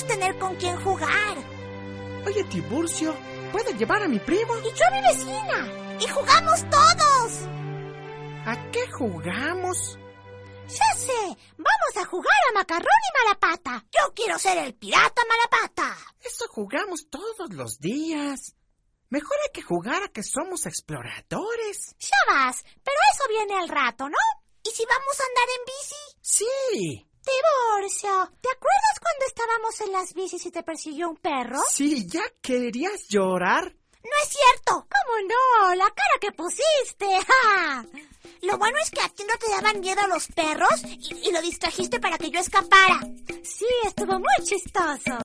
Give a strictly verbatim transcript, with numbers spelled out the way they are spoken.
es tener con quién jugar. Oye, Tiburcio, ¿puedo llevar a mi primo? Y yo a mi vecina. Y jugamos todos. ¿A qué jugamos? Ya sé, vamos a jugar a Macarrón y Malapata. Yo quiero ser el pirata Malapata. Eso jugamos todos los días. Mejor hay que jugar a que somos exploradores. Ya vas, pero eso viene al rato, ¿no? ¿Y si vamos a andar en bici? Sí. Tiburcio, ¿te acuerdas cuando estábamos en las bicis y te persiguió un perro? Sí, ¿ya querías llorar? No es cierto. ¿Cómo no? La cara que pusiste. ¡Ja! Lo bueno es que a ti no te daban miedo los perros y, y lo distrajiste para que yo escapara. Sí, estuvo muy chistoso.